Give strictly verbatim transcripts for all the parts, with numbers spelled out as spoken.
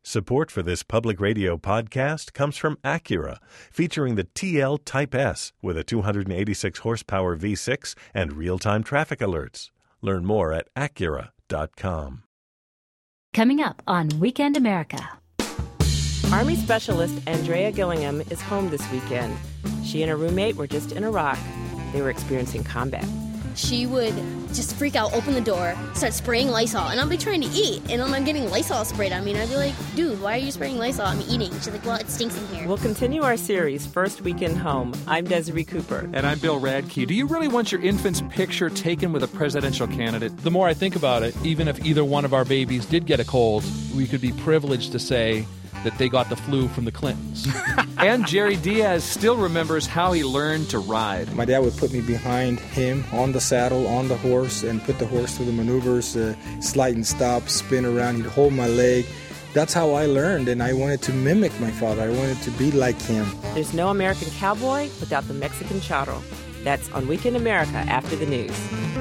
Support for this public radio podcast comes from Acura, featuring the T L Type S with a two hundred eighty-six horsepower V six and real-time traffic alerts. Learn more at Acura dot com. Coming up on Weekend America. Army Specialist Andrea Gillingham is home this weekend. She and her roommate were just in Iraq. They were experiencing combat. She would just freak out, open the door, start spraying Lysol, and I'll be trying to eat, and I'm getting Lysol sprayed on me, and I'd be like, dude, why are you spraying Lysol? I'm eating. She's like, well, it stinks in here. We'll continue our series, First Weekend Home. I'm Desiree Cooper. And I'm Bill Radke. Do you really want your infant's picture taken with a presidential candidate? The more I think about it, even if either one of our babies did get a cold, we could be privileged to say that they got the flu from the Clintons. And Jerry Diaz still remembers how he learned to ride. My dad would put me behind him on the saddle, on the horse, and put the horse through the maneuvers, uh, slide and stop, spin around. He'd hold my leg. That's how I learned, and I wanted to mimic my father. I wanted to be like him. There's no American cowboy without the Mexican charro. That's on Weekend America after the news.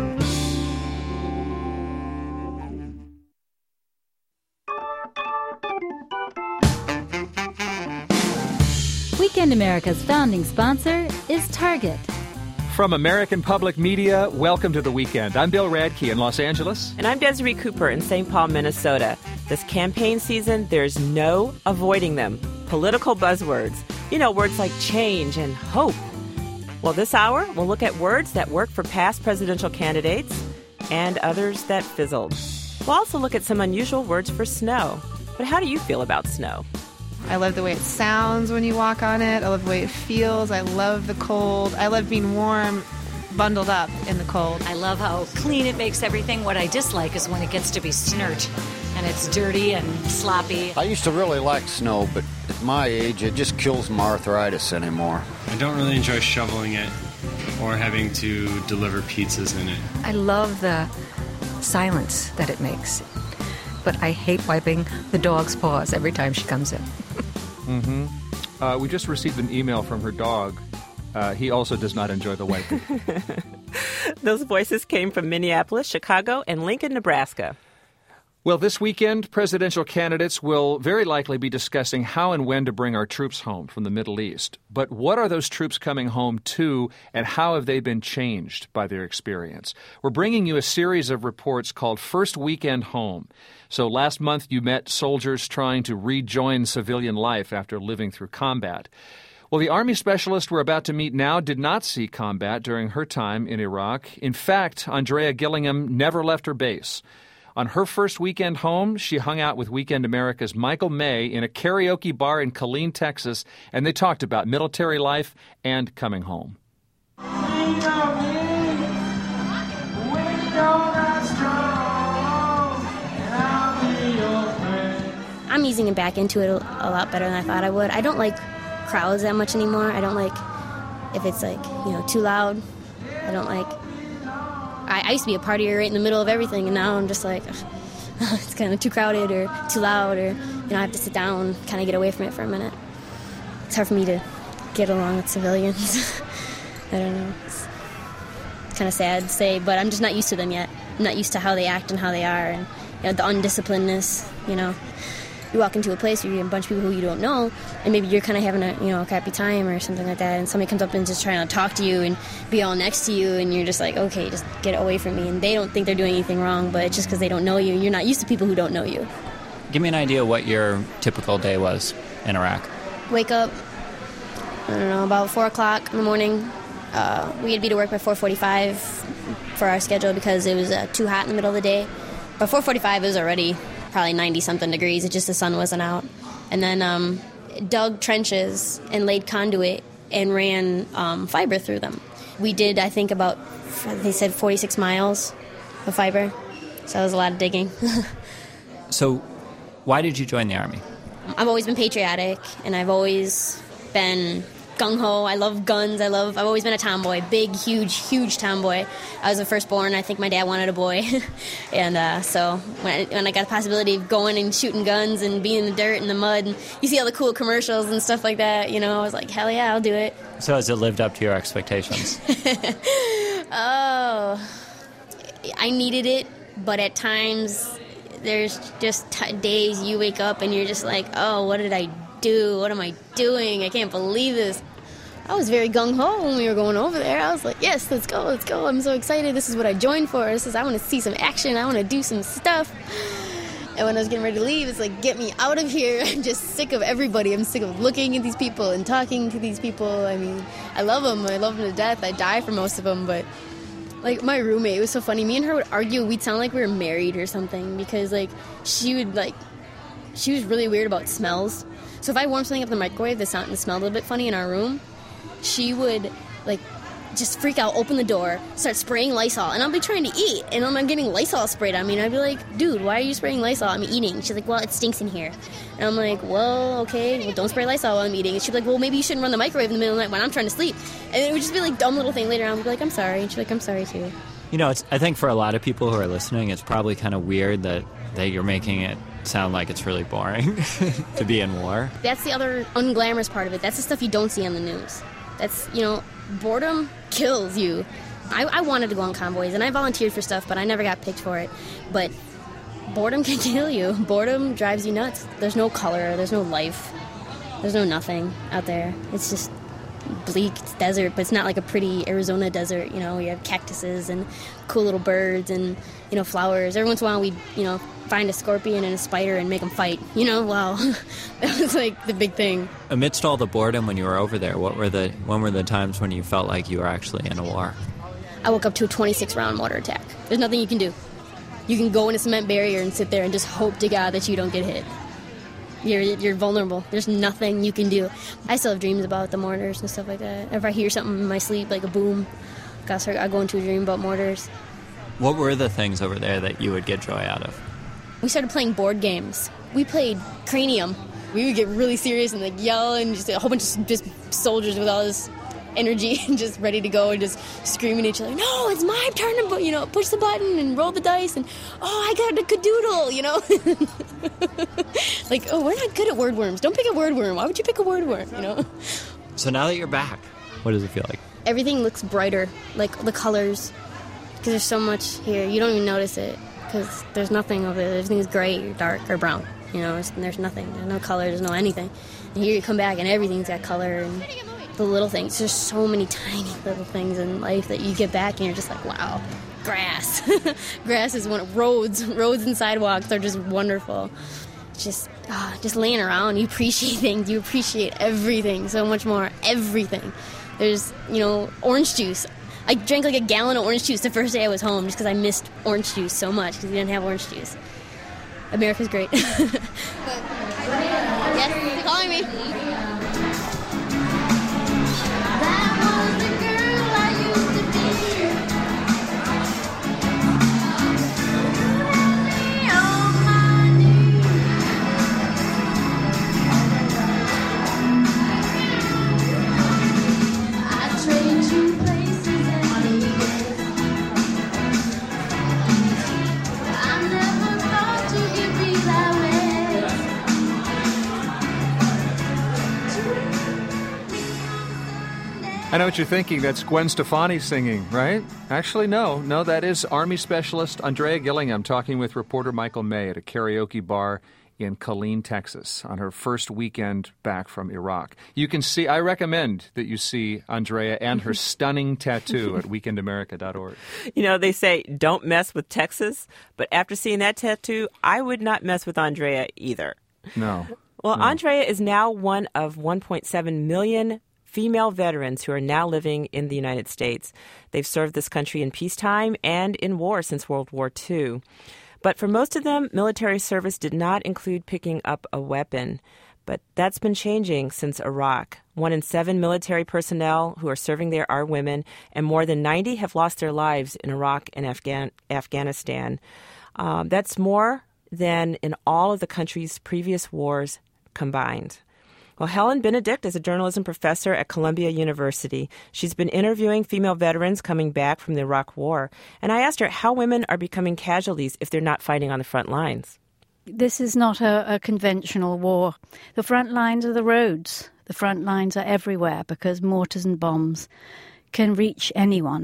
Weekend America's founding sponsor is Target. From American Public Media, welcome to the weekend. I'm Bill Radke in Los Angeles. And I'm Desiree Cooper in Saint Paul, Minnesota. This campaign season, there's no avoiding them. Political buzzwords. You know, words like change and hope. Well, this hour, we'll look at words that work for past presidential candidates and others that fizzled. We'll also look at some unusual words for snow. But how do you feel about snow? I love the way it sounds when you walk on it. I love the way it feels. I love the cold. I love being warm, bundled up in the cold. I love how clean it makes everything. What I dislike is when it gets to be snert and it's dirty and sloppy. I used to really like snow, but at my age, it just kills my arthritis anymore. I don't really enjoy shoveling it or having to deliver pizzas in it. I love the silence that it makes, but I hate wiping the dog's paws every time she comes in. Mm-hmm. Uh, we just received an email from her dog. Uh, he also does not enjoy the wiping. Those voices came from Minneapolis, Chicago, and Lincoln, Nebraska. Well, this weekend, presidential candidates will very likely be discussing how and when to bring our troops home from the Middle East. But what are those troops coming home to, and how have they been changed by their experience? We're bringing you a series of reports called First Weekend Home. So last month, you met soldiers trying to rejoin civilian life after living through combat. Well, the Army specialist we're about to meet now did not see combat during her time in Iraq. In fact, Andrea Gillingham never left her base. On her first weekend home, she hung out with Weekend America's Michael May in a karaoke bar in Killeen, Texas, and they talked about military life and coming home. I'm easing it back into it a, a lot better than I thought I would. I don't like crowds that much anymore. I don't like if it's like, you know, too loud. I don't like... I, I used to be a partier right in the middle of everything, and now I'm just like, it's kind of too crowded or too loud, or, you know, I have to sit down, kind of get away from it for a minute. It's hard for me to get along with civilians. I don't know. It's kind of sad to say, but I'm just not used to them yet. I'm not used to how they act and how they are, and, you know, the undisciplinedness, you know. You walk into a place where you're a bunch of people who you don't know, and maybe you're kind of having a, you know, a crappy time or something like that, and somebody comes up and just trying to talk to you and be all next to you, and you're just like, okay, just get away from me. And they don't think they're doing anything wrong, but it's just because they don't know you. You're not used to people who don't know you. Give me an idea what your typical day was in Iraq. Wake up, I don't know, about four o'clock in the morning. Uh, we had to be to work by four forty-five for our schedule because it was uh, too hot in the middle of the day. By four forty-five, it was already probably ninety-something degrees. It just the sun wasn't out. And then um, dug trenches and laid conduit and ran um, fiber through them. We did, I think, about, they said forty-six miles of fiber. So that was a lot of digging. So why did you join the Army? I've always been patriotic, and I've always been gung-ho. I love guns. I love, I've always been a tomboy. Big, huge, huge tomboy. I was the firstborn. I think my dad wanted a boy. and uh, so when I, when I got the possibility of going and shooting guns and being in the dirt and the mud, and you see all the cool commercials and stuff like that, you know, I was like, hell yeah, I'll do it. So has it lived up to your expectations? Oh, I needed it, but at times there's just t- days you wake up and you're just like, oh, what did I do? What am I doing? I can't believe this. I was very gung-ho when we were going over there. I was like, yes, let's go, let's go. I'm so excited. This is what I joined for. This is, I want to see some action. I want to do some stuff. And when I was getting ready to leave, it's like, get me out of here. I'm just sick of everybody. I'm sick of looking at these people and talking to these people. I mean, I love them. I love them to death. I die for most of them. But, like, my roommate, it was so funny. Me and her would argue. We'd sound like we were married or something because, like, she would, like, she was really weird about smells. So if I warmed something up in the microwave that sounded, smelled a little bit funny in our room, she would, like, just freak out, open the door, start spraying Lysol, and I'll be trying to eat, and I'm getting Lysol sprayed on me, and I'd be like, dude, why are you spraying Lysol? I'm eating. She's like, well, it stinks in here. And I'm like, well, okay, well, don't spray Lysol while I'm eating. And she'd be like, well, maybe you shouldn't run the microwave in the middle of the night when I'm trying to sleep. And it would just be like dumb little thing later on. I'd be like, I'm sorry. And she'd be like, I'm sorry, too. You know, it's, I think for a lot of people who are listening, it's probably kind of weird that, that you're making it sound like it's really boring to be in war. That's the other unglamorous part of it. That's the stuff you don't see on the news. That's, you know, boredom kills you. I, I wanted to go on convoys, and I volunteered for stuff, but I never got picked for it. But boredom can kill you. Boredom drives you nuts. There's no color. There's no life. There's no nothing out there. It's just bleak. It's desert, but it's not like a pretty Arizona desert. You know, you have cactuses and cool little birds and, you know, flowers. Every once in a while, we, you know, find a scorpion and a spider and make them fight. You know, wow, that was like the big thing. Amidst all the boredom when you were over there, what were the when were the times when you felt like you were actually in a war? I woke up to a twenty-six round mortar attack. There's nothing you can do. You can go in a cement barrier and sit there and just hope to God that you don't get hit. You're you're vulnerable. There's nothing you can do. I still have dreams about the mortars and stuff like that. If I hear something in my sleep, like a boom, I go into a dream about mortars. What were the things over there that you would get joy out of? We started playing board games. We played Cranium. We would get really serious and like yell and just a whole bunch of just soldiers with all this energy and just ready to go and just screaming at each other, no, it's my turn to, you know, push the button and roll the dice and, oh, I got a cadoodle, you know? Like, oh, we're not good at word worms. Don't pick a word worm. Why would you pick a word worm, you know? So now that you're back, what does it feel like? Everything looks brighter, like the colors, because there's so much here. You don't even notice it because there's nothing over there. Everything's gray or dark or brown. You know, there's, there's nothing. There's no color. There's no anything. And here you come back and everything's got color and the little things. There's so many tiny little things in life that you get back and you're just like, wow, grass. Grass is one. Roads, roads and sidewalks are just wonderful. Just, oh, just laying around, you appreciate things. You appreciate everything so much more. Everything. There's, you know, orange juice. I drank like a gallon of orange juice the first day I was home just because I missed orange juice so much because we didn't have orange juice. America's great. Yes, you're calling me. I know what you're thinking. That's Gwen Stefani singing, right? Actually, no. No, that is Army Specialist Andrea Gillingham talking with reporter Michael May at a karaoke bar in Killeen, Texas, on her first weekend back from Iraq. You can see, I recommend that you see Andrea and her stunning tattoo at weekend america dot org. You know, they say don't mess with Texas, but after seeing that tattoo, I would not mess with Andrea either. No. Well, no. Andrea is now one of one point seven million female veterans who are now living in the United States. They've served this country in peacetime and in war since World War Two. But for most of them, military service did not include picking up a weapon. But that's been changing since Iraq. One in seven military personnel who are serving there are women, and more than ninety have lost their lives in Iraq and Afghan- Afghanistan. Um, that's more than in all of the country's previous wars combined. Well, Helen Benedict is a journalism professor at Columbia University. She's been interviewing female veterans coming back from the Iraq War. And I asked her how women are becoming casualties if they're not fighting on the front lines. This is not a, a conventional war. The front lines are the roads. The front lines are everywhere because mortars and bombs can reach anyone.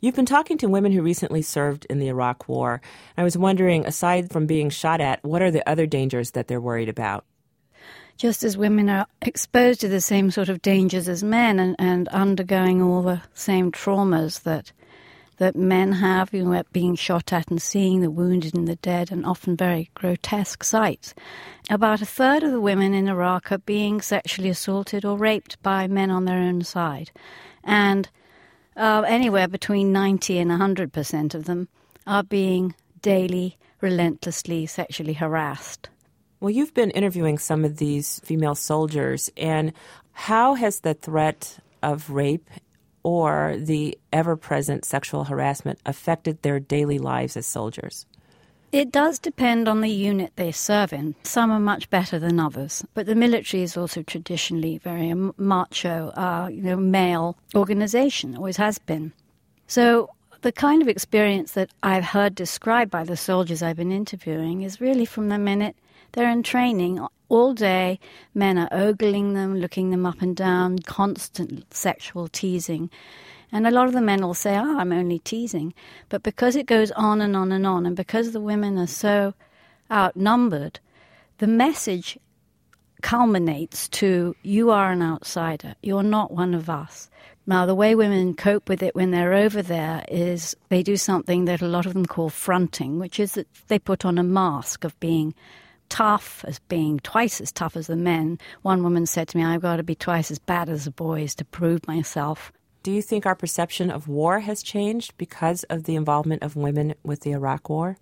You've been talking to women who recently served in the Iraq War. I was wondering, aside from being shot at, what are the other dangers that they're worried about? Just as women are exposed to the same sort of dangers as men and, and undergoing all the same traumas that that men have, you know, being shot at and seeing the wounded and the dead, and often very grotesque sights. About a third of the women in Iraq are being sexually assaulted or raped by men on their own side. And uh, anywhere between ninety and one hundred percent of them are being daily, relentlessly sexually harassed. Well, you've been interviewing some of these female soldiers, and how has the threat of rape or the ever-present sexual harassment affected their daily lives as soldiers? It does depend on the unit they serve in. Some are much better than others, but the military is also traditionally very macho, uh, you know, male organization, always has been. So the kind of experience that I've heard described by the soldiers I've been interviewing is really from the minute they're in training. All day, men are ogling them, looking them up and down, constant sexual teasing. And a lot of the men will say, oh, I'm only teasing. But because it goes on and on and on, and because the women are so outnumbered, the message culminates to, you are an outsider. You're not one of us. Now, the way women cope with it when they're over there is they do something that a lot of them call fronting, which is that they put on a mask of being tough, as being twice as tough as the men. One woman said to me, I've got to be twice as bad as the boys to prove myself. Do you think our perception of war has changed because of the involvement of women with the Iraq War?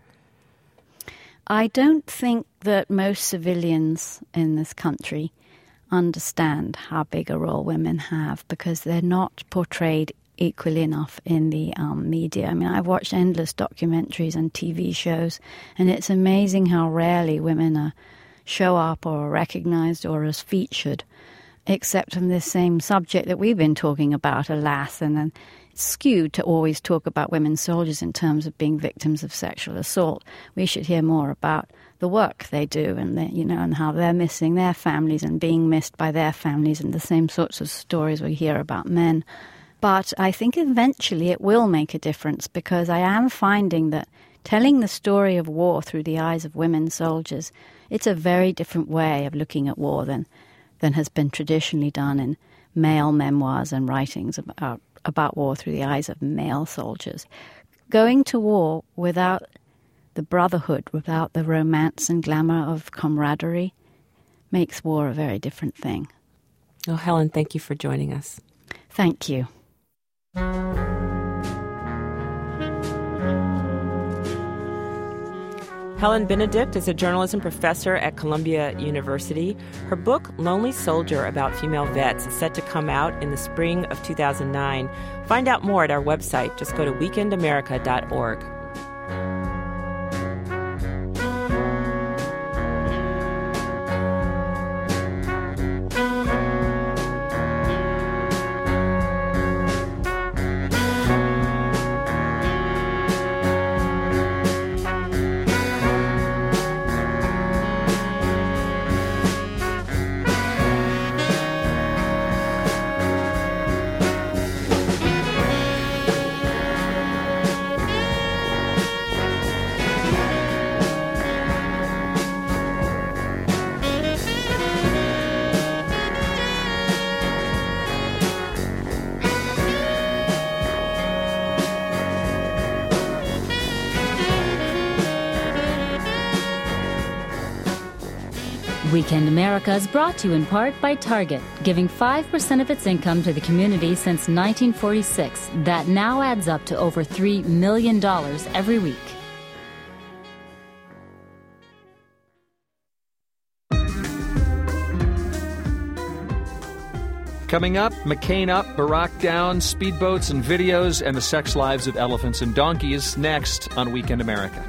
I don't think that most civilians in this country understand how big a role women have because they're not portrayed equally enough in the um, media. I mean, I've watched endless documentaries and T V shows, and it's amazing how rarely women are, show up or are recognized or as featured, except on this same subject that we've been talking about, alas, and then it's skewed to always talk about women soldiers in terms of being victims of sexual assault. We should hear more about the work they do and the, you know, and how they're missing their families and being missed by their families, and the same sorts of stories we hear about men. But I think eventually it will make a difference, because I am finding that telling the story of war through the eyes of women soldiers, it's a very different way of looking at war than, than has been traditionally done in male memoirs and writings about, about war through the eyes of male soldiers. Going to war without the brotherhood, without the romance and glamour of camaraderie, makes war a very different thing. Oh, Helen, thank you for joining us. Thank you. Helen Benedict is a journalism professor at Columbia University. Her book, Lonely Soldier, about female vets, is set to come out in the spring of two thousand nine. Find out more at our website. Just go to weekend america dot org. Weekend America is brought to you in part by Target, giving five percent of its income to the community since nineteen forty-six. That now adds up to over three million dollars every week. Coming up, McCain up, Barack down, speedboats and videos, and the sex lives of elephants and donkeys next on Weekend America.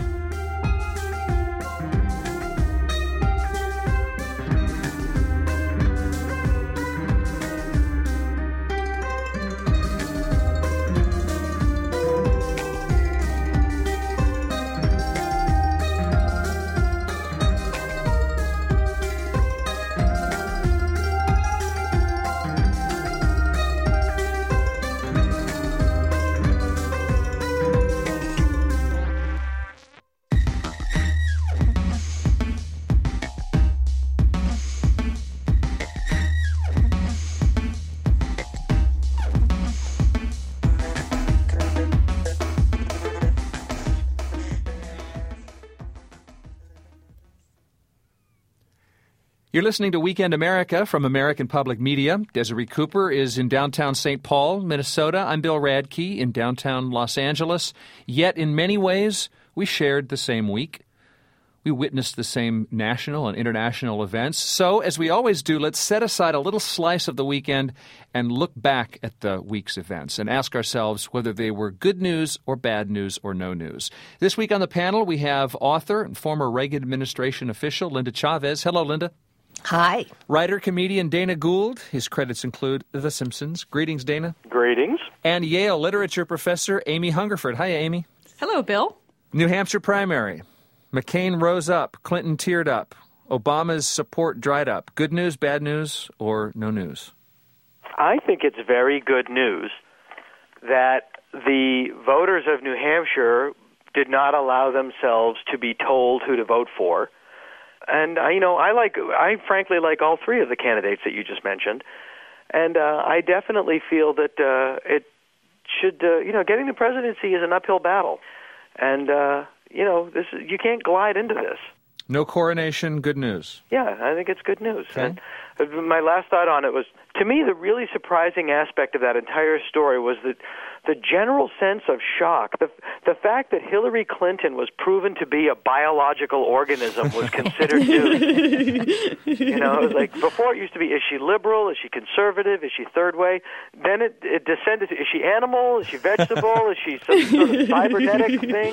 You're listening to Weekend America from American Public Media. Desiree Cooper is in downtown Saint Paul, Minnesota. I'm Bill Radke in downtown Los Angeles. Yet, in many ways, we shared the same week. We witnessed the same national and international events. So, as we always do, let's set aside a little slice of the weekend and look back at the week's events and ask ourselves whether they were good news or bad news or no news. This week on the panel, we have author and former Reagan administration official Linda Chavez. Hello, Linda. Hi. Writer-comedian Dana Gould. His credits include The Simpsons. Greetings, Dana. Greetings. And Yale literature professor Amy Hungerford. Hi, Amy. Hello, Bill. New Hampshire primary. McCain rose up. Clinton teared up. Obama's support dried up. Good news, bad news, or no news? I think it's very good news that the voters of New Hampshire did not allow themselves to be told who to vote for. And, uh, you know, I like, I frankly like all three of the candidates that you just mentioned. And uh, I definitely feel that uh, it should, uh, you know, getting the presidency is an uphill battle. And, uh, you know, this is, you can't glide into this. No coronation, good news. Yeah, I think it's good news. Okay. And my last thought on it was, to me, the really surprising aspect of that entire story was that the general sense of shock, the the fact that Hillary Clinton was proven to be a biological organism was considered news. You know, it was like before it used to be, is she liberal? Is she conservative? Is she third way? Then it, it descended to, is she animal? Is she vegetable? Is she some sort of cybernetic thing?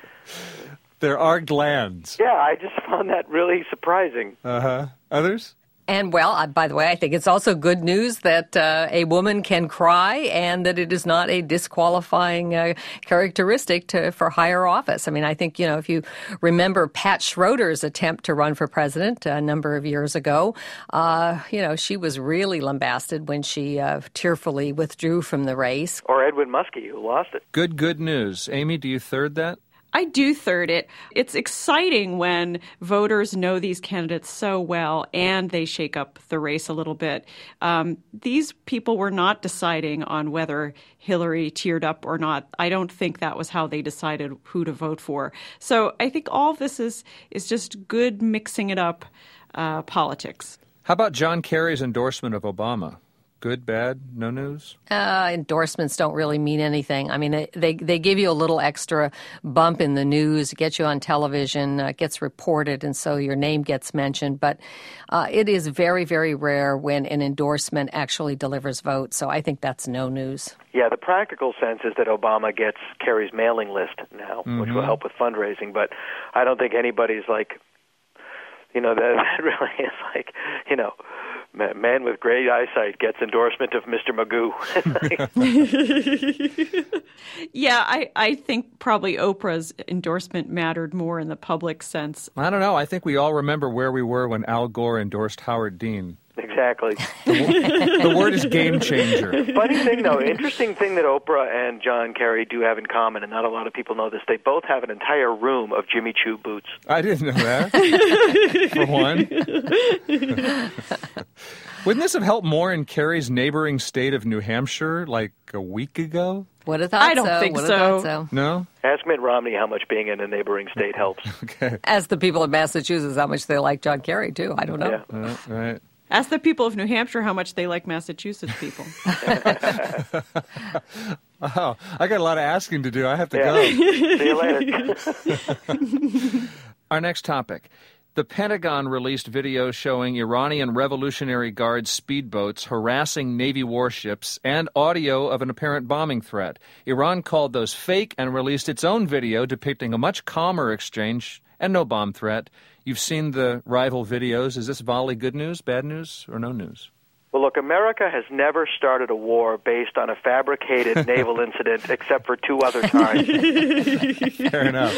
There are glands. Yeah, I just found that really surprising. Uh-huh. Others? And, well, uh, by the way, I think it's also good news that uh, a woman can cry and that it is not a disqualifying uh, characteristic to, for higher office. I mean, I think, you know, if you remember Pat Schroeder's attempt to run for president a number of years ago, uh, you know, she was really lambasted when she uh, tearfully withdrew from the race. Or Edwin Muskie, who lost it. Good, good news. Amy, do you third that? I do third it. It's exciting when voters know these candidates so well and they shake up the race a little bit. Um, these people were not deciding on whether Hillary teared up or not. I don't think that was how they decided who to vote for. So I think all of this is, is just good mixing it up uh, politics. How about John Kerry's endorsement of Obama? Good, bad, no news? Uh, endorsements don't really mean anything. I mean, they they give you a little extra bump in the news, get you on television, uh, gets reported, and so your name gets mentioned. But uh, it is very, very rare when an endorsement actually delivers votes. So I think that's no news. Yeah, the practical sense is that Obama gets Kerry's mailing list now, Mm-hmm. which will help with fundraising. But I don't think anybody's like, you know, that, that really is like, you know, man with great eyesight gets endorsement of Mister Magoo. Yeah, I, I think probably Oprah's endorsement mattered more in the public sense. I don't know. I think we all remember where we were when Al Gore endorsed Howard Dean. Exactly. The, the word is game changer. Funny thing, though, interesting thing that Oprah and John Kerry do have in common, and not a lot of people know this, they both have an entire room of Jimmy Choo boots. I didn't know that, for one. Wouldn't this have helped more in Kerry's neighboring state of New Hampshire like a week ago? Would have thought I don't so. think Would have so. thought so. No? Ask Mitt Romney how much being in a neighboring state helps. Okay. As the people of Massachusetts, how much they like John Kerry, too. I don't know. Yeah. Uh, right. Ask the people of New Hampshire how much they like Massachusetts people. Oh, I got a lot of asking to do. I have to Yeah. go. See you later. Our next topic. The Pentagon released video showing Iranian Revolutionary Guard speedboats harassing Navy warships and audio of an apparent bombing threat. Iran called those fake and released its own video depicting a much calmer exchange and no bomb threat. You've seen the rival videos. Is this volley good news, bad news, or no news? Well, look, America has never started a war based on a fabricated naval incident except for two other times. Fair enough.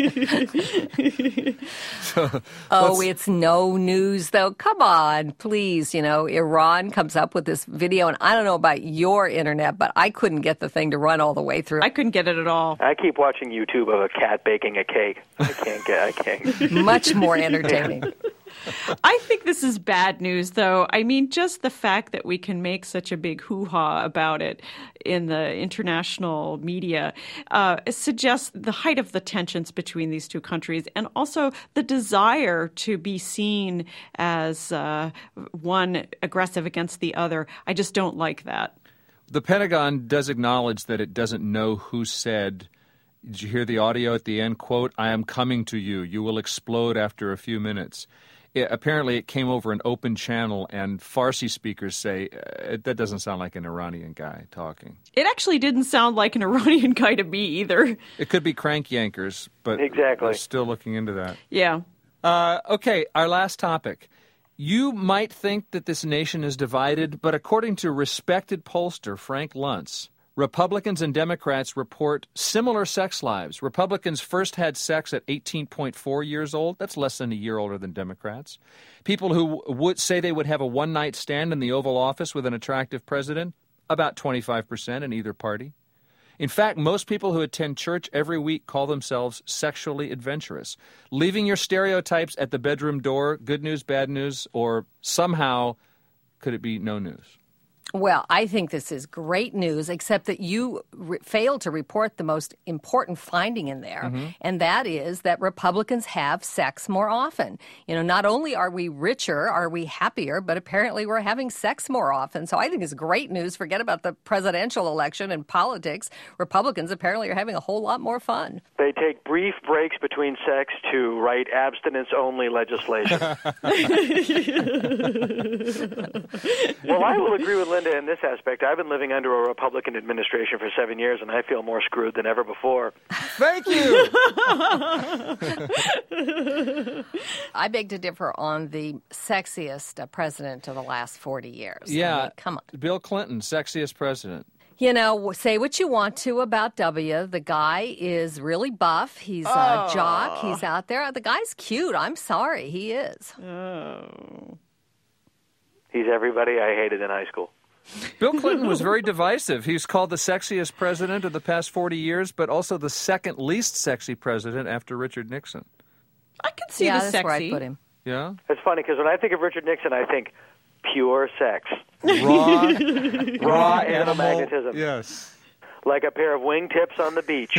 So, Oh, let's- it's no news, though. Come on, please. You know, Iran comes up with this video, and I don't know about your internet, but I couldn't get the thing to run all the way through. I couldn't get it at all. I keep watching YouTube of a cat baking a cake. I can't get, I can't. Much more entertaining. I think this is bad news, though. I mean, just the fact that we can make such a big hoo-ha about it in the international media uh, suggests the height of the tensions between these two countries and also the desire to be seen as uh, one aggressive against the other. I just don't like that. The Pentagon does acknowledge that it doesn't know who said, did you hear the audio at the end? Quote, I am coming to you. You will explode after a few minutes. It, apparently it came over an open channel, and Farsi speakers say, uh, that doesn't sound like an Iranian guy talking. It actually didn't sound like an Iranian guy to me either. It could be crank yankers, but exactly. we're still looking into that. Yeah. Uh, okay, our last topic. You might think that this nation is divided, but according to respected pollster Frank Luntz, Republicans and Democrats report similar sex lives. Republicans first had sex at eighteen point four years old. That's less than a year older than Democrats. People who would say they would have a one-night stand in the Oval Office with an attractive president, about twenty-five percent in either party. In fact, most people who attend church every week call themselves sexually adventurous. Leaving your stereotypes at the bedroom door, good news, bad news, or somehow could it be no news? Well, I think this is great news, except that you re- failed to report the most important finding in there, mm-hmm. and that is that Republicans have sex more often. You know, not only are we richer, are we happier, but apparently we're having sex more often. So I think it's great news. Forget about the presidential election and politics. Republicans apparently are having a whole lot more fun. They take brief breaks between sex to write abstinence-only legislation. Well, I will agree with Linda in this aspect. I've been living under a Republican administration for seven years, and I feel more screwed than ever before. Thank you! I beg to differ on the sexiest uh, president of the last forty years. Yeah. I mean, come on. Bill Clinton, sexiest president. You know, say what you want to about W. The guy is really buff. He's a oh. jock. He's out there. The guy's cute. I'm sorry. He is. Oh. He's everybody I hated in high school. Bill Clinton was very divisive. He's called the sexiest president of the past forty years, but also the second least sexy president after Richard Nixon. I can see yeah, the that's sexy. where I put him. Yeah? It's funny because when I think of Richard Nixon, I think pure sex. Raw, raw animal magnetism. Yes. Like a pair of wingtips on the beach.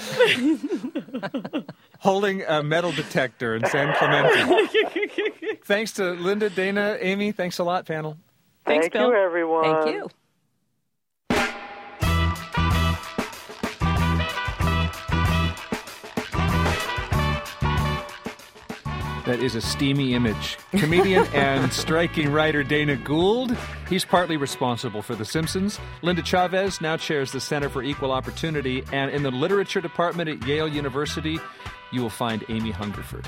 Holding a metal detector in San Clemente. Thanks to Linda, Dana, Amy. Thanks a lot, panel. Thanks, Thank Bill. you, everyone. Thank you. That is a steamy image. Comedian and striking writer Dana Gould. He's partly responsible for The Simpsons. Linda Chavez now chairs the Center for Equal Opportunity. And in the literature department at Yale University, you will find Amy Hungerford.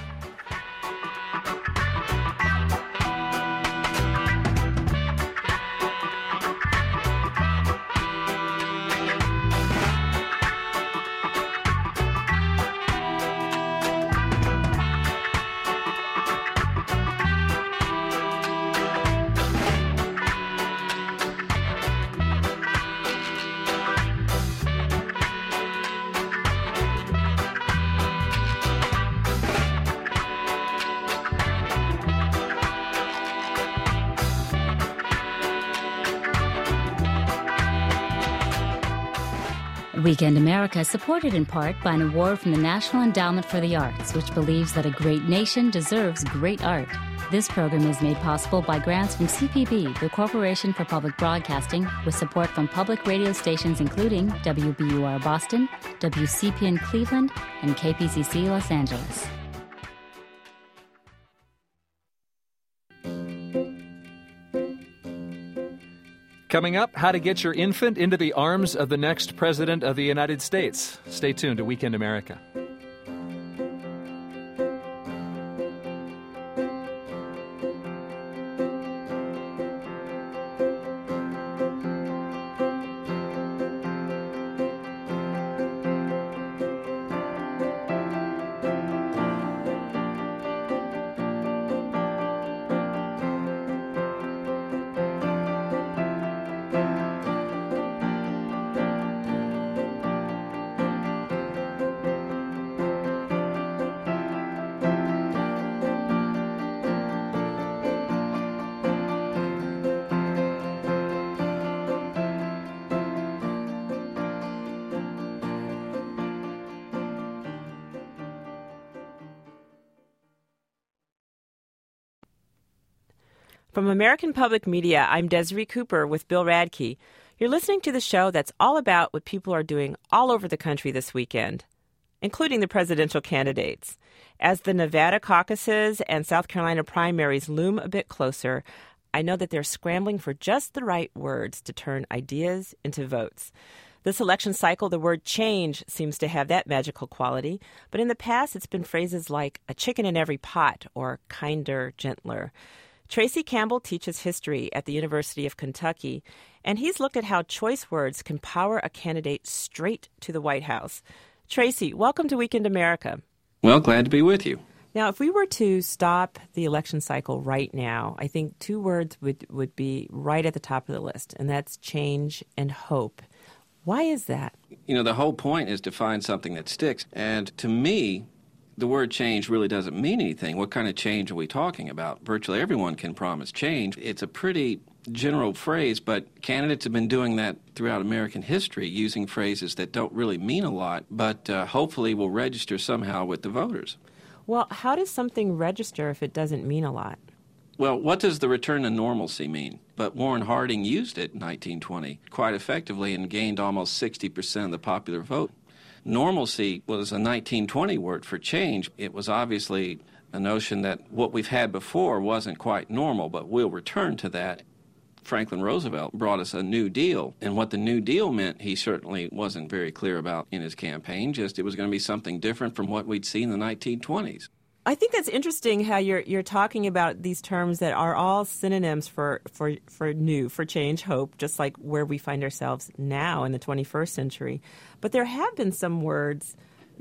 Weekend America is supported in part by an award from the National Endowment for the Arts, which believes that a great nation deserves great art. This program is made possible by grants from C P B, the Corporation for Public Broadcasting, with support from public radio stations including W B U R Boston, W C P N Cleveland, and K P C C Los Angeles. Coming up, how to get your infant into the arms of the next president of the United States. Stay tuned to Weekend America. From American Public Media, I'm Desiree Cooper with Bill Radke. You're listening to the show that's all about what people are doing all over the country this weekend, including the presidential candidates. As the Nevada caucuses and South Carolina primaries loom a bit closer, I know that they're scrambling for just the right words to turn ideas into votes. This election cycle, the word change seems to have that magical quality, but in the past it's been phrases like a chicken in every pot or kinder, gentler. Tracy Campbell teaches history at the University of Kentucky, and he's looked at how choice words can power a candidate straight to the White House. Tracy, welcome to Weekend America. Well, glad to be with you. Now, if we were to stop the election cycle right now, I think two words would, would be right at the top of the list, and that's change and hope. Why is that? You know, the whole point is to find something that sticks. And to me, the word change really doesn't mean anything. What kind of change are we talking about? Virtually everyone can promise change. It's a pretty general phrase, but candidates have been doing that throughout American history, using phrases that don't really mean a lot, but uh, hopefully will register somehow with the voters. Well, how does something register if it doesn't mean a lot? Well, what does the return to normalcy mean? But Warren Harding used it in nineteen twenty quite effectively and gained almost sixty percent of the popular vote. Normalcy was a nineteen twenty word for change. It was obviously a notion that what we've had before wasn't quite normal, but we'll return to that. Franklin Roosevelt brought us a New Deal, and what the New Deal meant, he certainly wasn't very clear about in his campaign, just it was going to be something different from what we'd seen in the nineteen twenties. I think that's interesting how you're you're talking about these terms that are all synonyms for, for, for new, for change, hope, just like where we find ourselves now in the twenty-first century. But there have been some words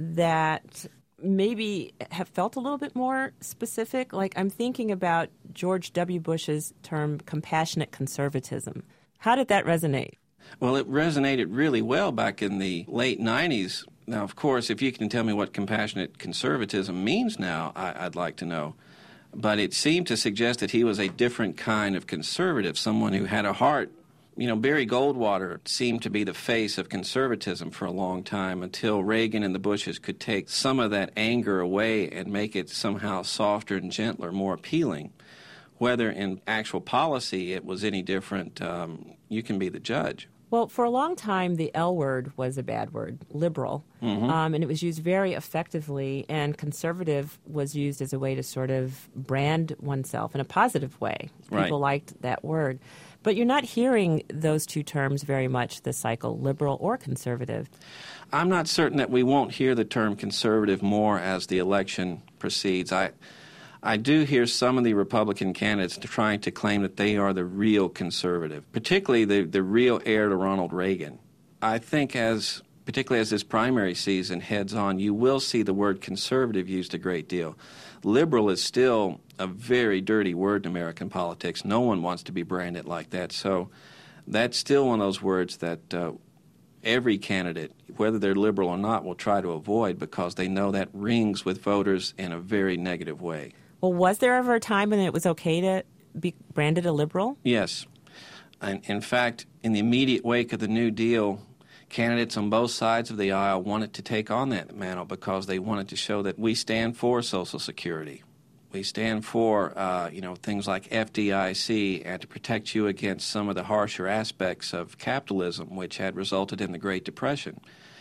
that maybe have felt a little bit more specific. Like I'm thinking about George W. Bush's term compassionate conservatism. How did that resonate? Well, it resonated really well back in the late nineties. Now, of course, if you can tell me what compassionate conservatism means now, I, I'd like to know. But it seemed to suggest that he was a different kind of conservative, someone who had a heart. You know, Barry Goldwater seemed to be the face of conservatism for a long time until Reagan and the Bushes could take some of that anger away and make it somehow softer and gentler, more appealing. Whether in actual policy it was any different, um, you can be the judge. Well, for a long time, the L word was a bad word, liberal, mm-hmm. um, and it was used very effectively, and conservative was used as a way to sort of brand oneself in a positive way. People Right. liked that word. But you're not hearing those two terms very much this cycle, liberal or conservative. I'm not certain that we won't hear the term conservative more as the election proceeds. I I do hear some of the Republican candidates trying to claim that they are the real conservative, particularly the, the real heir to Ronald Reagan. I think as, particularly as this primary season heads on, you will see the word conservative used a great deal. Liberal is still a very dirty word in American politics. No one wants to be branded like that. So that's still one of those words that uh, every candidate, whether they're liberal or not, will try to avoid because they know that rings with voters in a very negative way. Well, was there ever a time when it was okay to be branded a liberal? Yes. And in fact, in the immediate wake of the New Deal, candidates on both sides of the aisle wanted to take on that mantle because they wanted to show that we stand for Social Security. We stand for, uh, you know, things like F D I C and to protect you against some of the harsher aspects of capitalism, which had resulted in the Great Depression.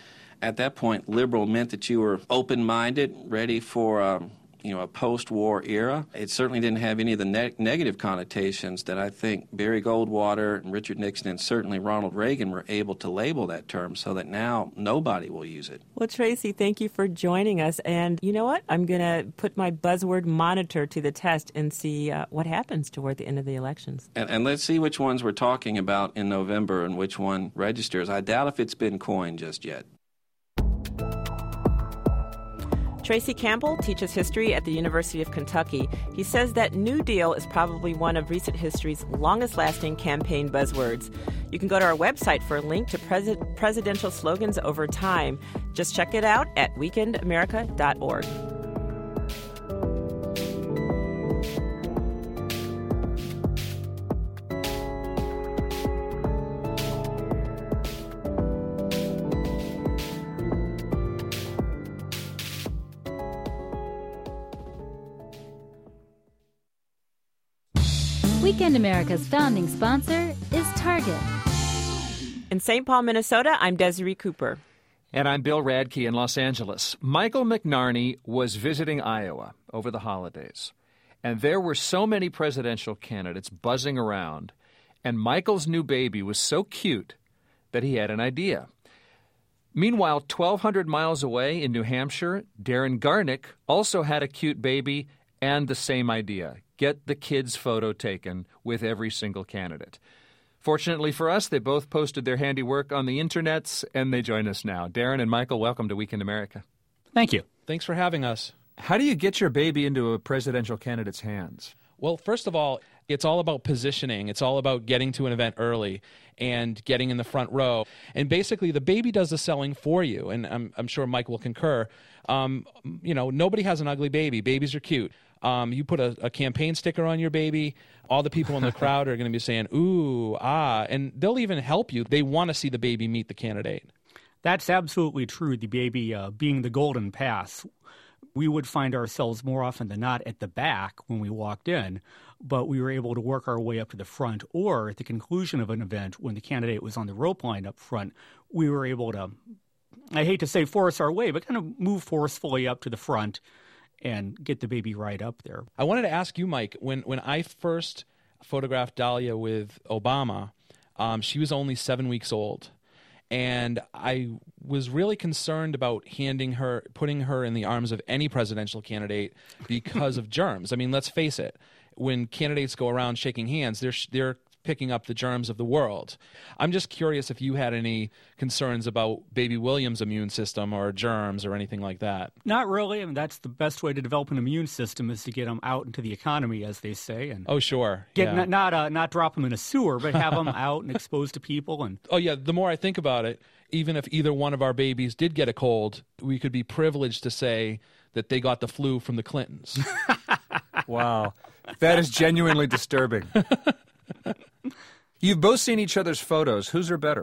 At that point, liberal meant that you were open-minded, ready for um, you know, a post-war era. It certainly didn't have any of the ne- negative connotations that I think Barry Goldwater and Richard Nixon and certainly Ronald Reagan were able to label that term so that now nobody will use it. Well, Tracy, thank you for joining us. And you know what? I'm going to put my buzzword monitor to the test and see uh, what happens toward the end of the elections. And, and let's see which ones we're talking about in November and which one registers. I doubt if it's been coined just yet. Tracy Campbell teaches history at the University of Kentucky. He says that New Deal is probably one of recent history's longest-lasting campaign buzzwords. You can go to our website for a link to pres- presidential slogans over time. Just check it out at weekend america dot org. Weekend America's founding sponsor is Target. In Saint Paul, Minnesota, I'm Desiree Cooper. And I'm Bill Radke in Los Angeles. Michael McNarney was visiting Iowa over the holidays, and there were so many presidential candidates buzzing around, and Michael's new baby was so cute that he had an idea. Meanwhile, twelve hundred miles away in New Hampshire, Darren Garnick also had a cute baby and the same idea. Get the kids' photo taken with every single candidate. Fortunately for us, they both posted their handiwork on the internets, and they join us now. Darren and Michael, welcome to Weekend America. Thank you. Thanks for having us. How do you get your baby into a presidential candidate's hands? Well, first of all, it's all about positioning. It's all about getting to an event early and getting in the front row. And basically, the baby does the selling for you, and I'm, I'm sure Mike will concur. Um, you know, nobody has an ugly baby. Babies are cute. Um, you put a, a campaign sticker on your baby, all the people in the crowd are going to be saying, ooh, ah, and they'll even help you. They want to see the baby meet the candidate. That's absolutely true, the baby uh, being the golden pass. We would find ourselves more often than not at the back when we walked in, but we were able to work our way up to the front, or at the conclusion of an event when the candidate was on the rope line up front, we were able to, I hate to say force our way, but kind of move forcefully up to the front and get the baby right up there. I wanted to ask you, Mike, when, when I first photographed Dahlia with Obama, um, she was only seven weeks old. And I was really concerned about handing her, putting her in the arms of any presidential candidate because of germs. I mean, let's face it. When candidates go around shaking hands, they're they're picking up the germs of the world. I'm just curious if you had any concerns about baby William's immune system or germs or anything like that. Not really. I mean, that's the best way to develop an immune system is to get them out into the economy, as they say. And oh, sure. Get yeah. not not, uh, not drop them in a sewer, but have them out and exposed to people. And oh, yeah. The more I think about it, even if either one of our babies did get a cold, we could be privileged to say that they got the flu from the Clintons. Wow. That is genuinely disturbing. You've both seen each other's photos. Whose are better?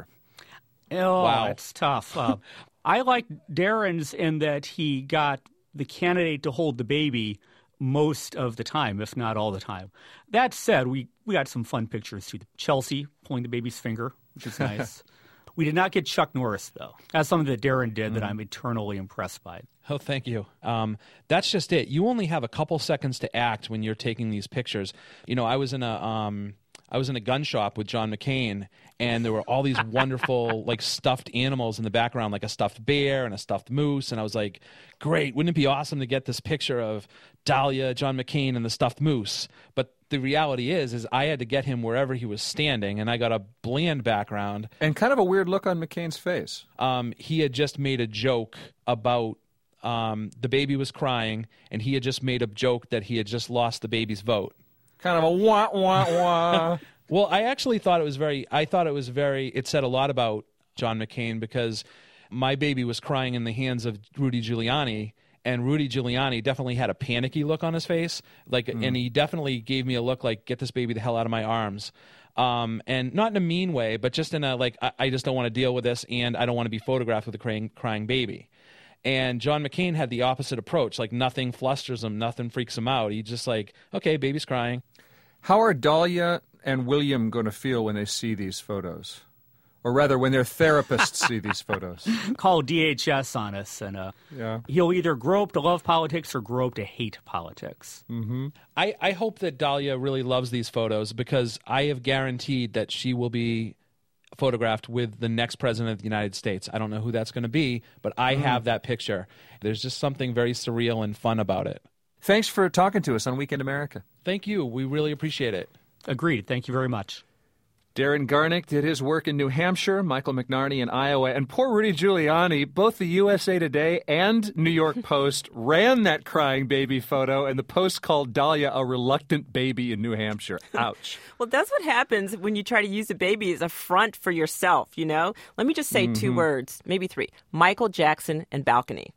Oh, wow. It's tough. Uh, I like Darren's in that he got the candidate to hold the baby most of the time, if not all the time. That said, we, we got some fun pictures too. Chelsea pulling the baby's finger, which is nice. We did not get Chuck Norris, though. That's something that Darren did mm. that I'm eternally impressed by. Oh, thank you. Um, that's just it. You only have a couple seconds to act when you're taking these pictures. You know, I was in a... Um, I was in a gun shop with John McCain, and there were all these wonderful, like, stuffed animals in the background, like a stuffed bear and a stuffed moose. And I was like, great, wouldn't it be awesome to get this picture of Dahlia, John McCain, and the stuffed moose? But the reality is, is I had to get him wherever he was standing, and I got a bland background. And kind of a weird look on McCain's face. Um, he had just made a joke about um, the baby was crying, and he had just made a joke that he had just lost the baby's vote. Kind of a wah, wah, wah. Well, I actually thought it was very, I thought it was very, it said a lot about John McCain because my baby was crying in the hands of Rudy Giuliani, and Rudy Giuliani definitely had a panicky look on his face, like, mm. and he definitely gave me a look like, get this baby the hell out of my arms. Um, and not in a mean way, but just in a, like, I, I just don't want to deal with this, and I don't want to be photographed with a crying, crying baby. And John McCain had the opposite approach. Like, nothing flusters him, nothing freaks him out. He just like, okay, baby's crying. How are Dahlia and William going to feel when they see these photos? Or rather, when their therapists see these photos? Call D H S on us, and uh, yeah. he'll either grow up to love politics or grow up to hate politics. Mm-hmm. I, I hope that Dahlia really loves these photos because I have guaranteed that she will be photographed with the next president of the United States. I don't know who that's going to be, but I mm. have that picture. There's just something very surreal and fun about it. Thanks for talking to us on Weekend America. Thank you. We really appreciate it. Agreed. Thank you very much. Darren Garnick did his work in New Hampshire, Michael McNarney in Iowa, and poor Rudy Giuliani. Both the U S A Today and New York Post ran that crying baby photo, and the Post called Dahlia a reluctant baby in New Hampshire. Ouch. Well, that's what happens when you try to use a baby as a front for yourself, you know? Let me just say mm-hmm. two words, maybe three. Michael Jackson and balcony.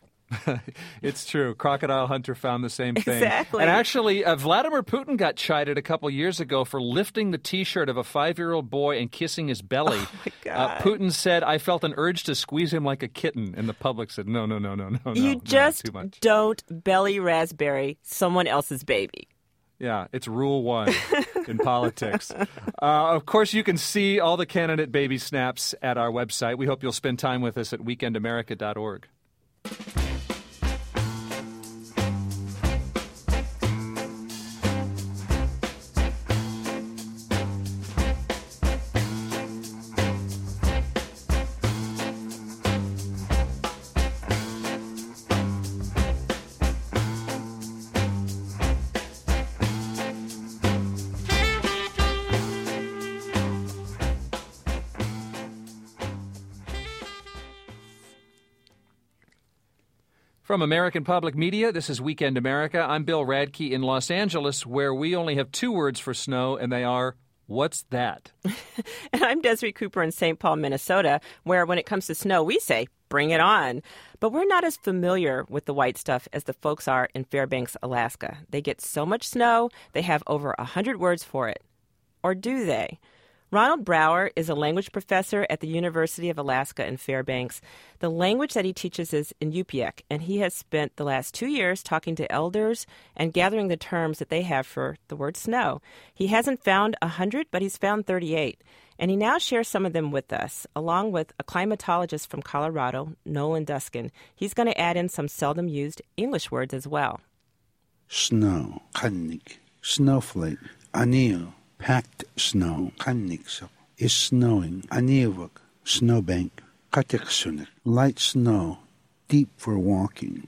It's true. Crocodile Hunter found the same thing. Exactly. And actually, uh, Vladimir Putin got chided a couple years ago for lifting the T-shirt of a five-year-old boy and kissing his belly. Oh, my God. Uh, Putin said, I felt an urge to squeeze him like a kitten. And the public said, no, no, no, no, no, You no, just too much. don't belly raspberry someone else's baby. Yeah, it's rule one in politics. Uh, of course, you can see all the candidate baby snaps at our website. We hope you'll spend time with us at weekend america dot org. From American Public Media, this is Weekend America. I'm Bill Radke in Los Angeles, where we only have two words for snow, and they are, what's that? And I'm Desiree Cooper in Saint Paul, Minnesota, where when it comes to snow, we say, bring it on. But we're not as familiar with the white stuff as the folks are in Fairbanks, Alaska. They get so much snow, they have over one hundred words for it. Or do they? Ronald Brower is a language professor at the University of Alaska in Fairbanks. The language that he teaches is Inupiaq, and he has spent the last two years talking to elders and gathering the terms that they have for the word snow. He hasn't found one hundred, but he's found thirty-eight, and he now shares some of them with us, along with a climatologist from Colorado, Nolan Duskin. He's going to add in some seldom-used English words as well. Snow, kannik, snowflake, anil. Packed snow, kanniksok, is snowing, aniwak, snowbank, katiksunik, light snow, deep for walking.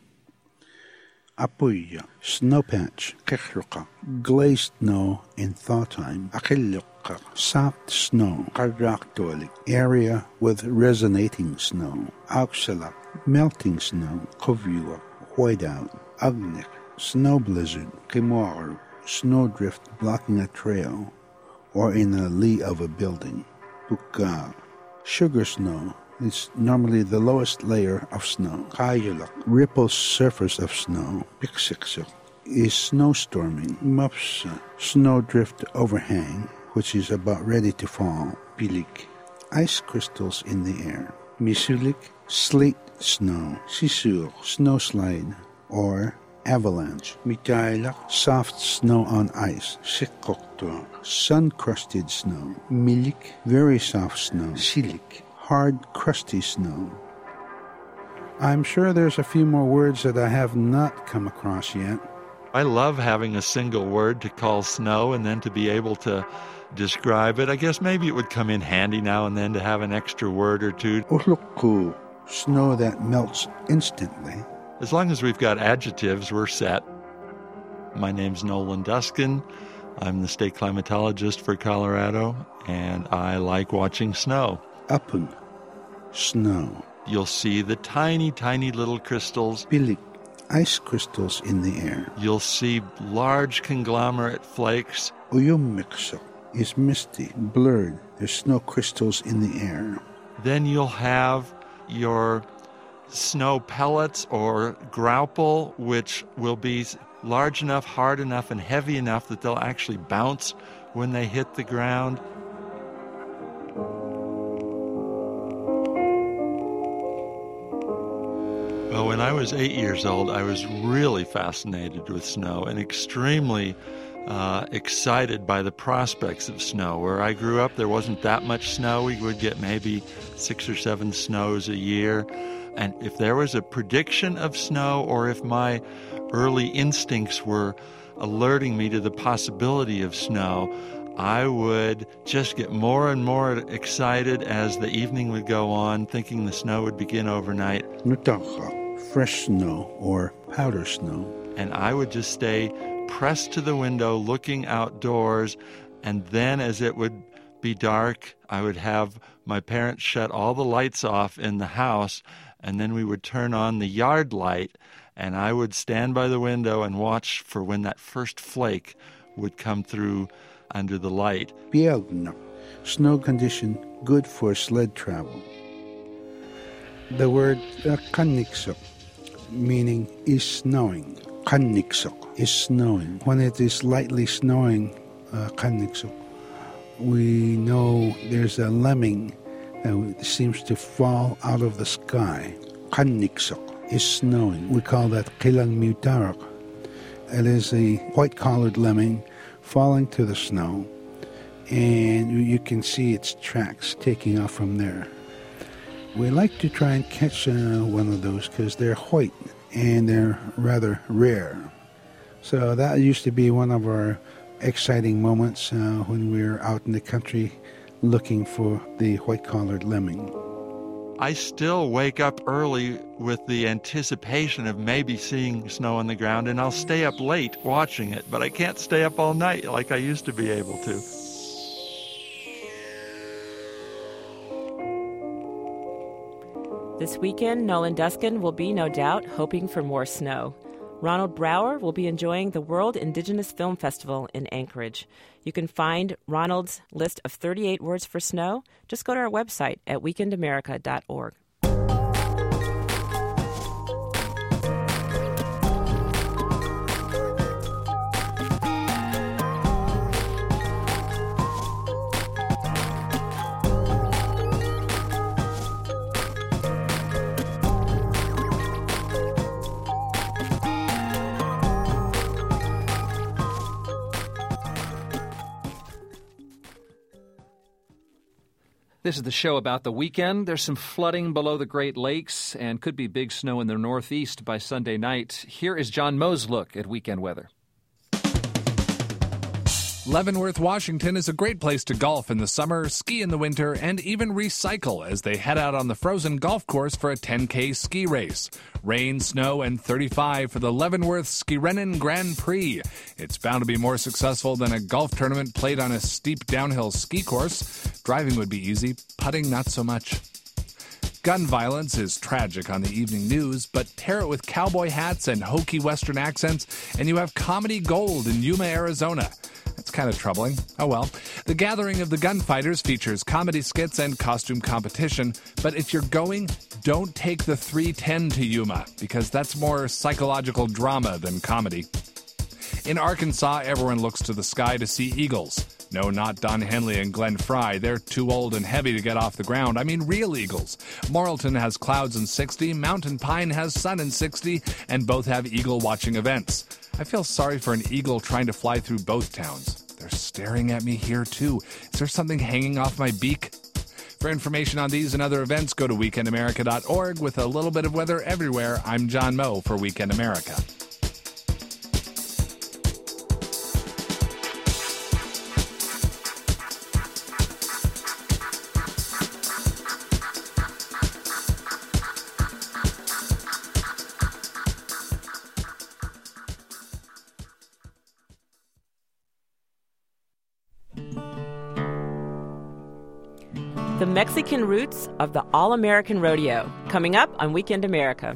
Apuya, snowpatch, kekruka, glazed snow in thaw time, akilukka, soft snow, karaktolik, area with resonating snow, auksalak, melting snow, kovyua, whiteout, agnik, snow blizzard, kimoru, snowdrift blocking a trail, or in the lee of a building. Puka, sugar snow is normally the lowest layer of snow. Kayulak, ripple surface of snow. Piksiksuk is snowstorming. Mupsa, snowdrift overhang, which is about ready to fall. Pilik, ice crystals in the air. Misulik, slate snow. Sisur, snowslide, or avalanche. Mitailak, soft snow on ice. Sikokto, sun-crusted snow. Milik, very soft snow. Silik, hard, crusty snow. I'm sure there's a few more words that I have not come across yet. I love having a single word to call snow and then to be able to describe it. I guess maybe it would come in handy now and then to have an extra word or two. Uhluku, snow that melts instantly. As long as we've got adjectives, we're set. My name's Nolan Duskin. I'm the state climatologist for Colorado, and I like watching snow. Apun, snow. You'll see the tiny, tiny little crystals. Bilik, ice crystals in the air. You'll see large conglomerate flakes. Uyumiksuk is misty, blurred. There's snow crystals in the air. Then you'll have your snow pellets or graupel, which will be large enough, hard enough, and heavy enough that they'll actually bounce when they hit the ground. Well, when I was eight years old, I was really fascinated with snow and extremely uh, excited by the prospects of snow. Where I grew up, there wasn't that much snow. We would get maybe six or seven snows a year. And if there was a prediction of snow, or if my early instincts were alerting me to the possibility of snow, I would just get more and more excited as the evening would go on, thinking the snow would begin overnight. Nutacha, fresh snow or powder snow. And I would just stay pressed to the window, looking outdoors, and then as it would be dark, I would have my parents shut all the lights off in the house, and then we would turn on the yard light, and I would stand by the window and watch for when that first flake would come through under the light. Bielgna, snow condition good for sled travel. The word uh, kanniksok, meaning is snowing. Kanniksok is snowing. When it is lightly snowing, uh, kanniksok, we know there's a lemming that seems to fall out of the sky. Kanniksok is snowing. We call that kilang mutarak. It is a white-collared lemming falling to the snow, and you can see its tracks taking off from there. We like to try and catch uh, one of those because they're white and they're rather rare. So that used to be one of our exciting moments uh, when we were out in the country looking for the white-collared lemming. I still wake up early with the anticipation of maybe seeing snow on the ground, and I'll stay up late watching it, but I can't stay up all night like I used to be able to. This weekend, Nolan Duskin will be, no doubt, hoping for more snow. Ronald Brower will be enjoying the World Indigenous Film Festival in Anchorage. You can find Ronald's list of thirty-eight words for snow. Just go to our website at weekend america dot org. This is the show about the weekend. There's some flooding below the Great Lakes and could be big snow in the Northeast by Sunday night. Here is John Moe's look at weekend weather. Leavenworth, Washington is a great place to golf in the summer, ski in the winter, and even recycle as they head out on the frozen golf course for a ten K ski race. Rain, snow, and thirty-five for the Leavenworth Skirennen Grand Prix. It's bound to be more successful than a golf tournament played on a steep downhill ski course. Driving would be easy, putting not so much. Gun violence is tragic on the evening news, but pair it with cowboy hats and hokey Western accents, and you have comedy gold in Yuma, Arizona. That's kind of troubling. Oh well. The Gathering of the Gunfighters features comedy skits and costume competition, but if you're going, don't take the three ten to Yuma, because that's more psychological drama than comedy. In Arkansas, everyone looks to the sky to see eagles. No, not Don Henley and Glenn Fry. They're too old and heavy to get off the ground. I mean real eagles. Morrilton has clouds in sixty, Mountain Pine has sun in sixty, and both have eagle-watching events. I feel sorry for an eagle trying to fly through both towns. They're staring at me here, too. Is there something hanging off my beak? For information on these and other events, go to weekend america dot org. With a little bit of weather everywhere, I'm John Moe for Weekend America. The Mexican roots of the All-American Rodeo, coming up on Weekend America.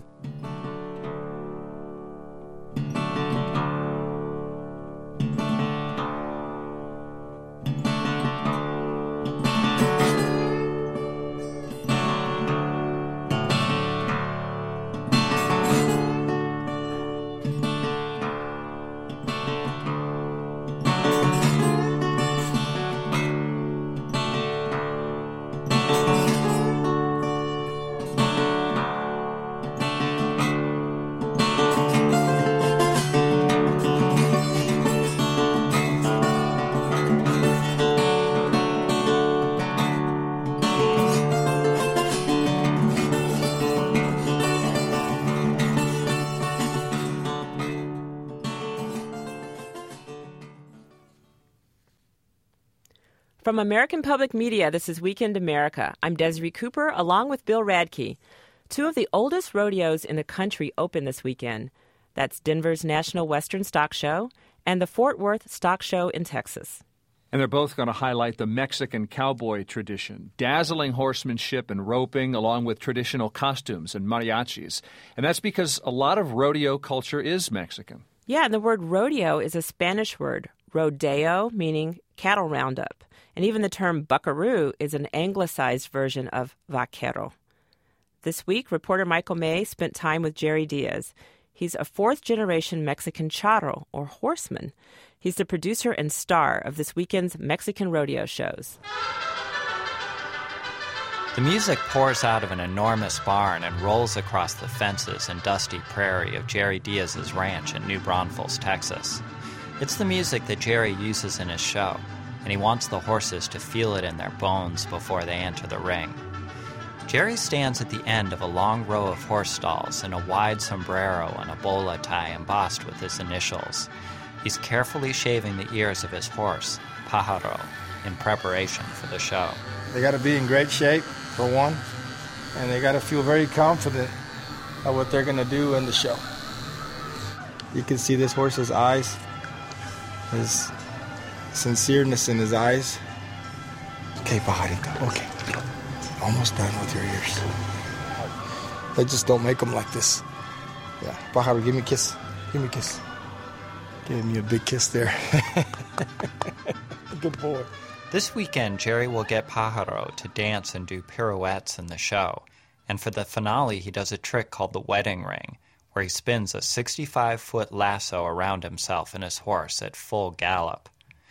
From American Public Media, this is Weekend America. I'm Desiree Cooper, along with Bill Radke. Two of the oldest rodeos in the country open this weekend. That's Denver's National Western Stock Show and the Fort Worth Stock Show in Texas. And they're both going to highlight the Mexican cowboy tradition, dazzling horsemanship and roping, along with traditional costumes and mariachis. And that's because a lot of rodeo culture is Mexican. Yeah, and the word rodeo is a Spanish word, rodeo, meaning cattle roundup. And even the term buckaroo is an anglicized version of vaquero. This week, reporter Michael May spent time with Jerry Diaz. He's a fourth-generation Mexican charro, or horseman. He's the producer and star of this weekend's Mexican rodeo shows. The music pours out of an enormous barn and rolls across the fences and dusty prairie of Jerry Diaz's ranch in New Braunfels, Texas. It's the music that Jerry uses in his show, and he wants the horses to feel it in their bones before they enter the ring. Jerry stands at the end of a long row of horse stalls in a wide sombrero and a bola tie embossed with his initials. He's carefully shaving the ears of his horse, Pájaro, in preparation for the show. They got to be in great shape, for one, and they got to feel very confident of what they're going to do in the show. You can see this horse's eyes, his sincereness in his eyes. Okay, Pajarito, okay. Almost done with your ears. They just don't make them like this. Yeah, Pájaro, give me a kiss. Give me a kiss. Give me a big kiss there. Good boy. This weekend, Jerry will get Pájaro to dance and do pirouettes in the show. And for the finale, he does a trick called the wedding ring, where he spins a sixty-five foot lasso around himself and his horse at full gallop.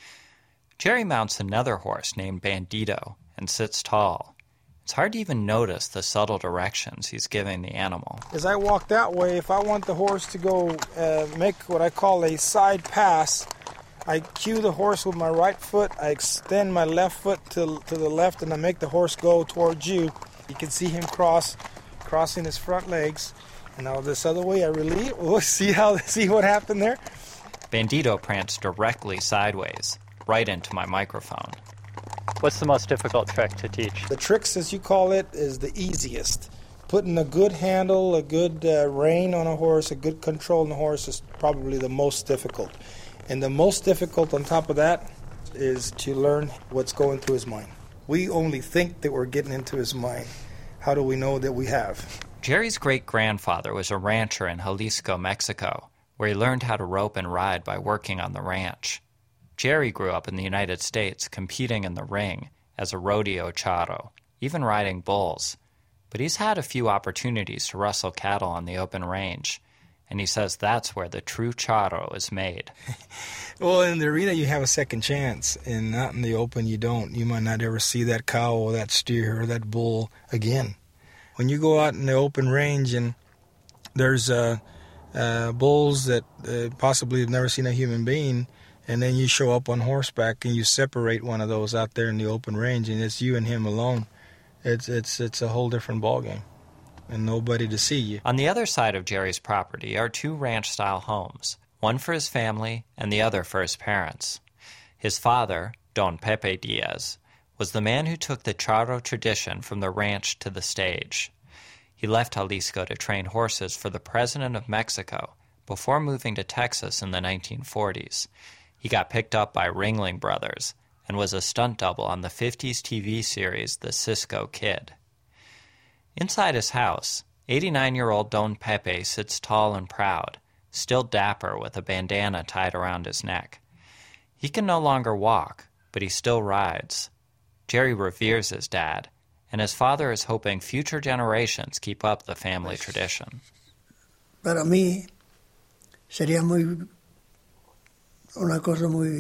Jerry mounts another horse named Bandito and sits tall. It's hard to even notice the subtle directions he's giving the animal. As I walk that way, if I want the horse to go uh, make what I call a side pass, I cue the horse with my right foot, I extend my left foot to, to the left, and I make the horse go towards you. You can see him cross, crossing his front legs. And now this other way, I release. Oh, see how see what happened there? Bandito pranced directly sideways, right into my microphone. What's the most difficult trick to teach? The tricks, as you call it, is the easiest. Putting a good handle, a good uh, rein on a horse, a good control on the horse is probably the most difficult. And the most difficult on top of that is to learn what's going through his mind. We only think that we're getting into his mind. How do we know that we have? Jerry's great-grandfather was a rancher in Jalisco, Mexico, where he learned how to rope and ride by working on the ranch. Jerry grew up in the United States competing in the ring as a rodeo charro, even riding bulls. But he's had a few opportunities to rustle cattle on the open range, and he says that's where the true charro is made. Well, in the arena you have a second chance, and not in the open you don't. You might not ever see that cow or that steer or that bull again. When you go out in the open range and there's uh, uh, bulls that uh, possibly have never seen a human being, and then you show up on horseback and you separate one of those out there in the open range, and it's you and him alone, it's it's it's a whole different ballgame. And nobody to see you. On the other side of Jerry's property are two ranch-style homes, one for his family and the other for his parents. His father, Don Pepe Diaz, was the man who took the charro tradition from the ranch to the stage. He left Jalisco to train horses for the President of Mexico before moving to Texas in the nineteen forties. He got picked up by Ringling Brothers and was a stunt double on the fifties T V series The Cisco Kid. Inside his house, eighty-nine-year-old Don Pepe sits tall and proud, still dapper with a bandana tied around his neck. He can no longer walk, but he still rides. Jerry reveres his dad, and his father is hoping future generations keep up the family tradition. Para mí sería muy una cosa muy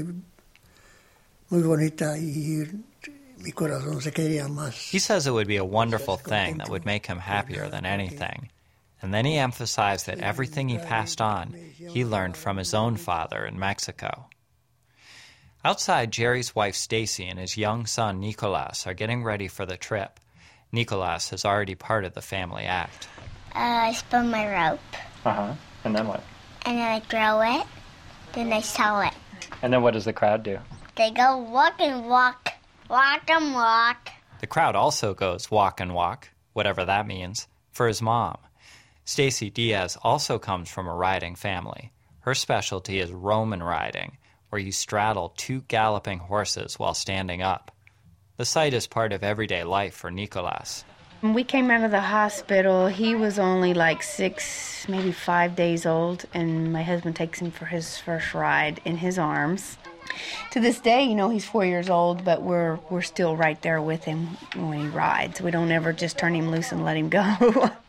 muy bonita y mi corazón se quería más. He says it would be a wonderful thing that would make him happier than anything. And then he emphasized that everything he passed on, he learned from his own father in Mexico. Outside, Jerry's wife Stacy and his young son Nicolas are getting ready for the trip. Nicolas has already parted the family act. Uh, I spun my rope. Uh-huh. And then what? And then I throw it. Then I sew it. And then what does the crowd do? They go walk and walk. Walk and walk. The crowd also goes walk and walk, whatever that means, for his mom. Stacy Diaz also comes from a riding family. Her specialty is Roman riding, where you straddle two galloping horses while standing up. The sight is part of everyday life for Nicolas. When we came out of the hospital, he was only like six, maybe five days old, and my husband takes him for his first ride in his arms. To this day, you know, he's four years old, but we're we're still right there with him when he rides. We don't ever just turn him loose and let him go.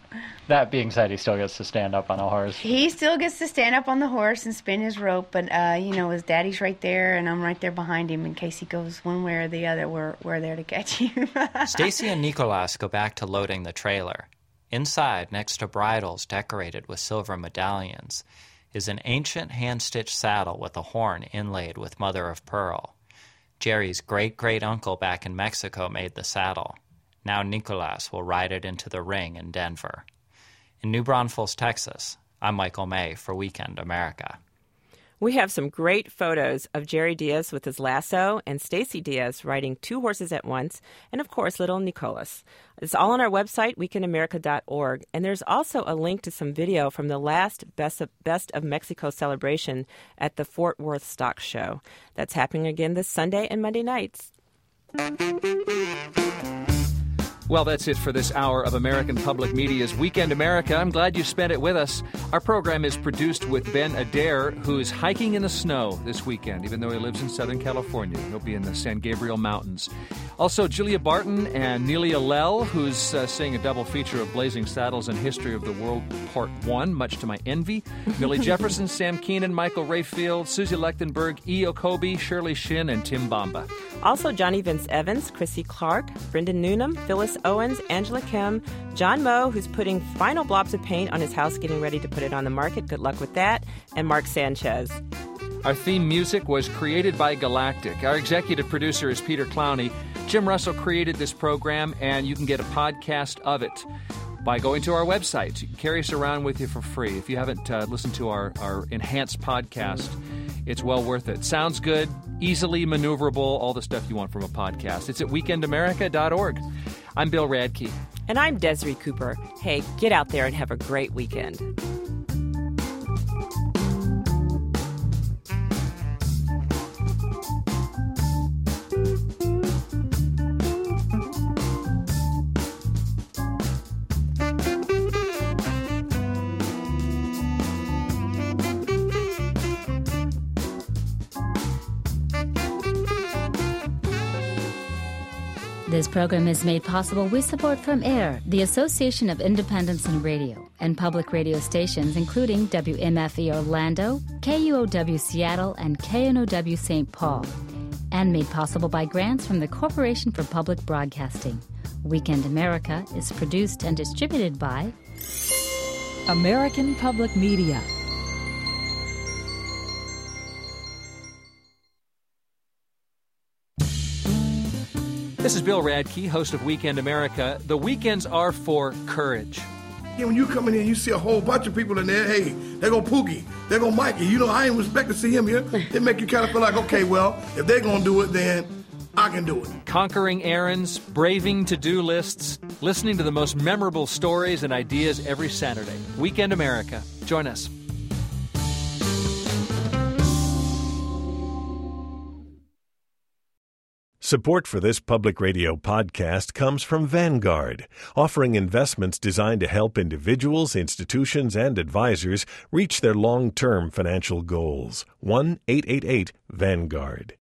That being said, he still gets to stand up on a horse. He still gets to stand up on the horse and spin his rope, but, uh, you know, his daddy's right there, and I'm right there behind him in case he goes one way or the other. We're, we're there to catch you. Stacy and Nicolas go back to loading the trailer. Inside, next to bridles decorated with silver medallions, is an ancient hand-stitched saddle with a horn inlaid with mother of pearl. Jerry's great-great-uncle back in Mexico made the saddle. Now Nicolas will ride it into the ring in Denver. In New Braunfels, Texas, I'm Michael May for Weekend America. We have some great photos of Jerry Diaz with his lasso and Stacy Diaz riding two horses at once, and of course, little Nicolas. It's all on our website, weekend america dot org, and there's also a link to some video from the last Best of, Best of Mexico celebration at the Fort Worth Stock Show. That's happening again this Sunday and Monday nights. Well, that's it for this hour of American Public Media's Weekend America. I'm glad you spent it with us. Our program is produced with Ben Adair, who's hiking in the snow this weekend, even though he lives in Southern California. He'll be in the San Gabriel Mountains. Also, Julia Barton and Nelia Lell, who's uh, seeing a double feature of Blazing Saddles and History of the World Part one, much to my envy. Millie Jefferson, Sam Keenan, Michael Rayfield, Susie Lechtenberg, E. Okobi, Shirley Shin, and Tim Bamba. Also, Johnny Vince Evans, Chrissy Clark, Brendan Noonan, Phyllis Owens, Angela Kim, John Moe, who's putting final blobs of paint on his house, getting ready to put it on the market. Good luck with that. And Mark Sanchez. Our theme music was created by Galactic. Our executive producer is Peter Clowney. Jim Russell created this program, and you can get a podcast of it by going to our website. You can carry us around with you for free. If you haven't uh, listened to our, our enhanced podcast, it's well worth it. Sounds good, easily maneuverable, all the stuff you want from a podcast. It's at weekend america dot org. I'm Bill Radke. And I'm Desiree Cooper. Hey, get out there and have a great weekend. This program is made possible with support from AIR, the Association of Independents in Radio, and public radio stations including W M F E Orlando, K U O W Seattle, and K N O W Saint Paul, and made possible by grants from the Corporation for Public Broadcasting. Weekend America is produced and distributed by American Public Media. This is Bill Radke, host of Weekend America. The weekends are for courage. Yeah, when you come in here, you see a whole bunch of people in there. Hey, there go Pookie. There go Mikey. You know, I ain't expect to see him here. It make you kind of feel like, okay, well, if they're going to do it, then I can do it. Conquering errands, braving to-do lists, listening to the most memorable stories and ideas every Saturday. Weekend America. Join us. Support for this public radio podcast comes from Vanguard, offering investments designed to help individuals, institutions, and advisors reach their long-term financial goals. one eight eight eight Vanguard.